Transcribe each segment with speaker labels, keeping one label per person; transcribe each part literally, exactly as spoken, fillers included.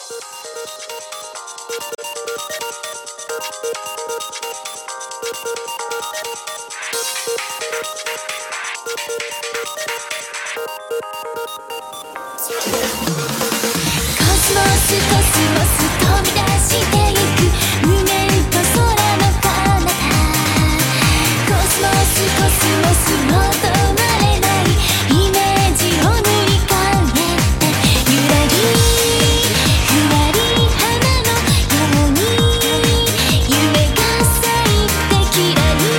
Speaker 1: スモス飛び出してゆく無限と空の彼方コスモスコスモスも止まれないイメージを塗り替えてゆらりふわり花のように夢が咲いてきらり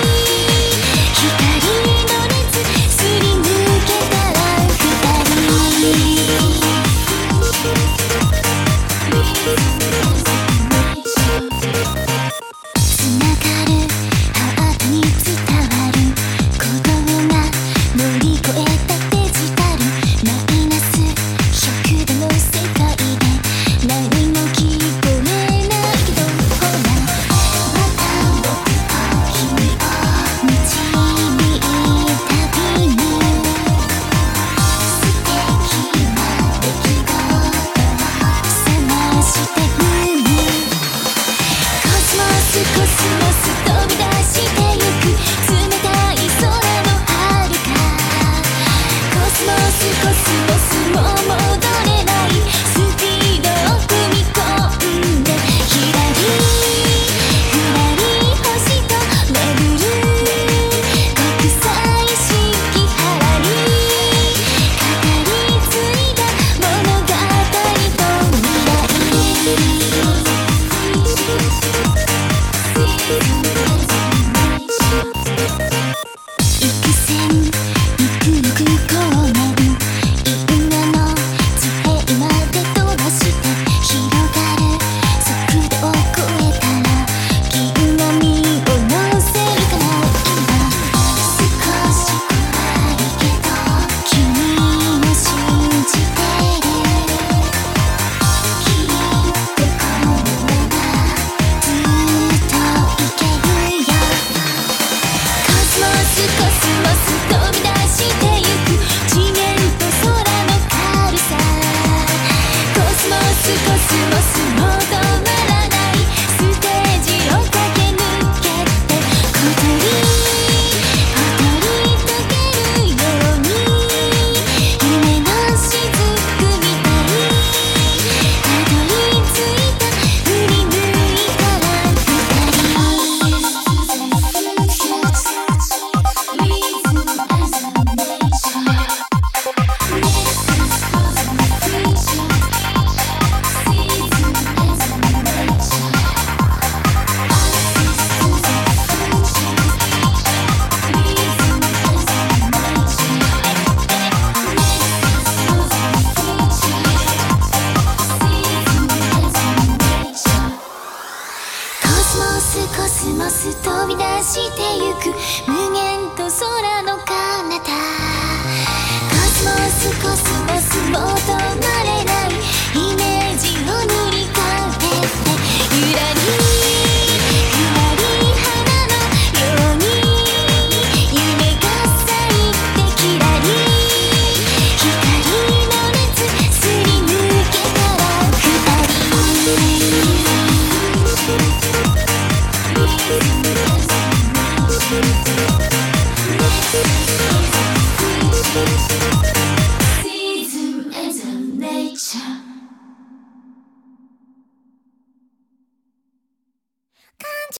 Speaker 1: 光の熱すり抜けたら二人コスモス飛び出してゆく無限と空の彼方コスモスコスモスも止まれ